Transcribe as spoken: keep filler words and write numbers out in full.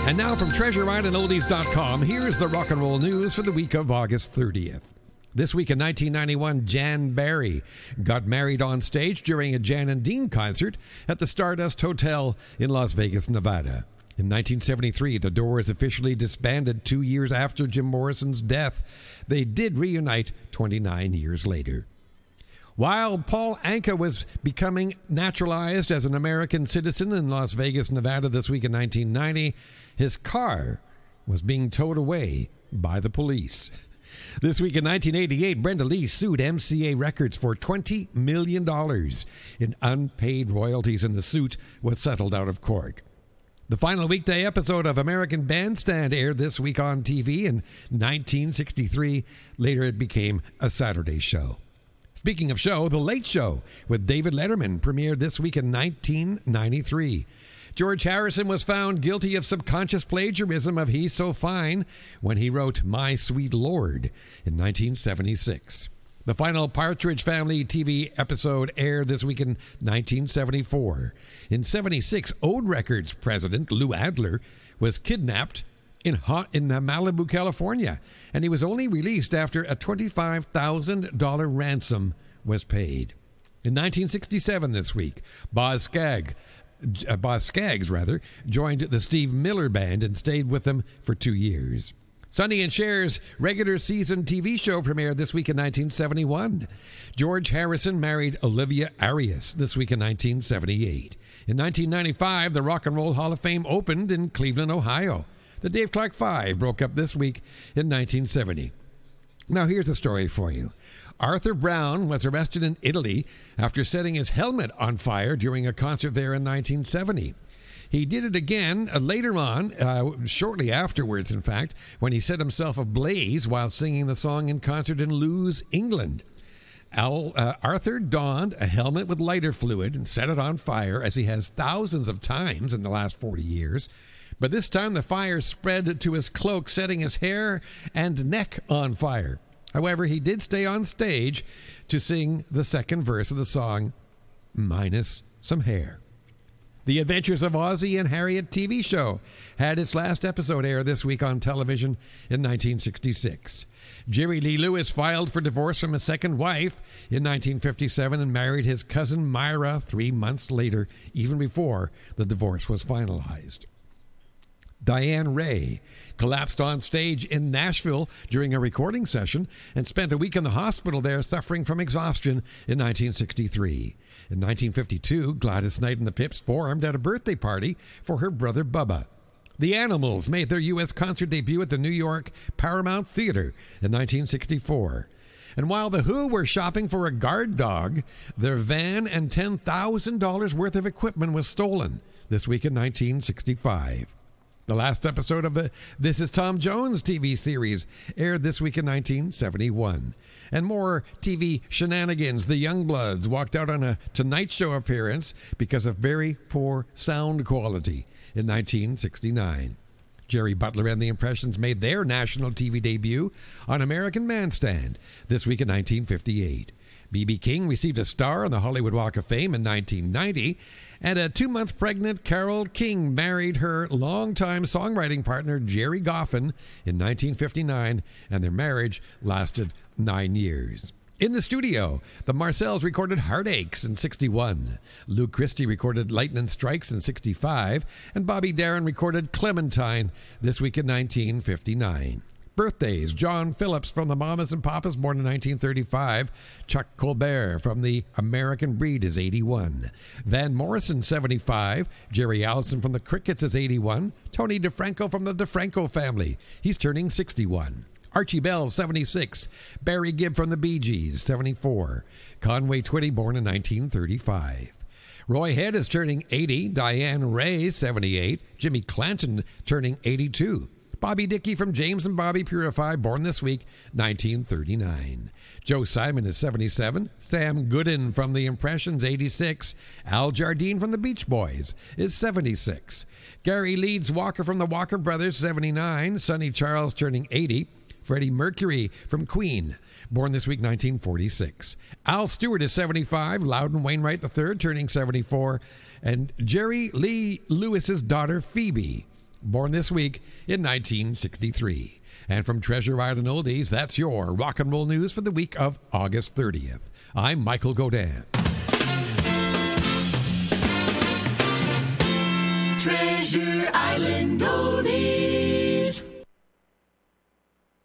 And now from treasure island oldies dot com, here's the rock and roll news for the week of August thirtieth. This week in nineteen ninety-one, Jan Barry got married on stage during a Jan and Dean concert at the Stardust Hotel in Las Vegas, Nevada. In nineteen seventy-three, the Doors officially disbanded two years after Jim Morrison's death. They did reunite twenty-nine years later. While Paul Anka was becoming naturalized as an American citizen in Las Vegas, Nevada this week in nineteen ninety, his car was being towed away by the police. This week in nineteen eighty-eight, Brenda Lee sued M C A Records for twenty million dollars in unpaid royalties, and the suit was settled out of court. The final weekday episode of American Bandstand aired this week on T V in nineteen sixty-three. Later it became a Saturday show. Speaking of show, The Late Show with David Letterman premiered this week in nineteen ninety-three. George Harrison was found guilty of subconscious plagiarism of He's So Fine when he wrote My Sweet Lord in nineteen seventy-six. The final Partridge Family T V episode aired this week in nineteen seventy-four. In seventy-six, Ode Records president Lou Adler was kidnapped in, hot, in Malibu, California, and he was only released after a twenty-five thousand dollars ransom was paid. In nineteen sixty-seven this week, Boz Scaggs, uh, Boz Scaggs rather, joined the Steve Miller Band and stayed with them for two years. Sonny and Cher's regular season T V show premiered this week in nineteen seventy-one. George Harrison married Olivia Arias this week in nineteen seventy-eight. In nineteen ninety-five, the Rock and Roll Hall of Fame opened in Cleveland, Ohio. The Dave Clark Five broke up this week in nineteen seventy. Now here's a story for you. Arthur Brown was arrested in Italy after setting his helmet on fire during a concert there in nineteen seventy. He did it again uh, later on, uh, shortly afterwards, in fact, when he set himself ablaze while singing the song in concert in Lewes, England. Al, uh, Arthur donned a helmet with lighter fluid and set it on fire, as he has thousands of times in the last forty years. But this time the fire spread to his cloak, setting his hair and neck on fire. However, he did stay on stage to sing the second verse of the song, minus some hair. The Adventures of Ozzie and Harriet T V show had its last episode air this week on television in nineteen sixty-six. Jerry Lee Lewis filed for divorce from his second wife in nineteen fifty-seven and married his cousin Myra three months later, even before the divorce was finalized. Diane Ray collapsed on stage in Nashville during a recording session and spent a week in the hospital there suffering from exhaustion in nineteen sixty-three. In nineteen fifty-two, Gladys Knight and the Pips formed at a birthday party for her brother Bubba. The Animals made their U S concert debut at the New York Paramount Theater in nineteen sixty-four. And while The Who were shopping for a guard dog, their van and ten thousand dollars worth of equipment was stolen this week in nineteen sixty-five. The last episode of the This Is Tom Jones T V series aired this week in nineteen seventy-one. And more T V shenanigans. The Youngbloods walked out on a Tonight Show appearance because of very poor sound quality in nineteen sixty-nine. Jerry Butler and the Impressions made their national T V debut on American Bandstand this week in nineteen fifty-eight. B B King received a star on the Hollywood Walk of Fame in nineteen ninety, and a two-month pregnant Carole King married her longtime songwriting partner Jerry Goffin in nineteen fifty-nine, and their marriage lasted nine years. In the studio, the Marcells recorded Heartaches in sixty-one. Luke Christie recorded Lightning Strikes in sixty-five, and Bobby Darin recorded Clementine this week in nineteen fifty-nine. Birthdays: John Phillips from the Mamas and Papas, born in nineteen thirty-five. Chuck Colbert from the American Breed is eighty-one. Van Morrison, seventy-five. Jerry Allison from the Crickets is eighty-one. Tony DeFranco from the DeFranco family, he's turning sixty-one. Archie Bell, seventy-six. Barry Gibb from the Bee Gees, seventy-four. Conway Twitty, born in nineteen thirty-five. Roy Head is turning eighty. Diane Ray, seventy-eight. Jimmy Clanton turning eighty-two. Bobby Dickey from James and Bobby Purify, born this week, nineteen thirty-nine. Joe Simon is seventy-seven. Sam Gooden from The Impressions, eighty-six. Al Jardine from the Beach Boys is seventy-six. Gary Leeds Walker from the Walker Brothers, seventy-nine. Sonny Charles turning eighty. Freddie Mercury from Queen, born this week, nineteen forty-six. Al Stewart is seventy-five. Loudon Wainwright the third turning seventy-four. And Jerry Lee Lewis's daughter, Phoebe, born this week in nineteen sixty-three. And from Treasure Island Oldies, that's your rock and roll news for the week of August thirtieth. I'm Michael Godin. Treasure Island Oldies.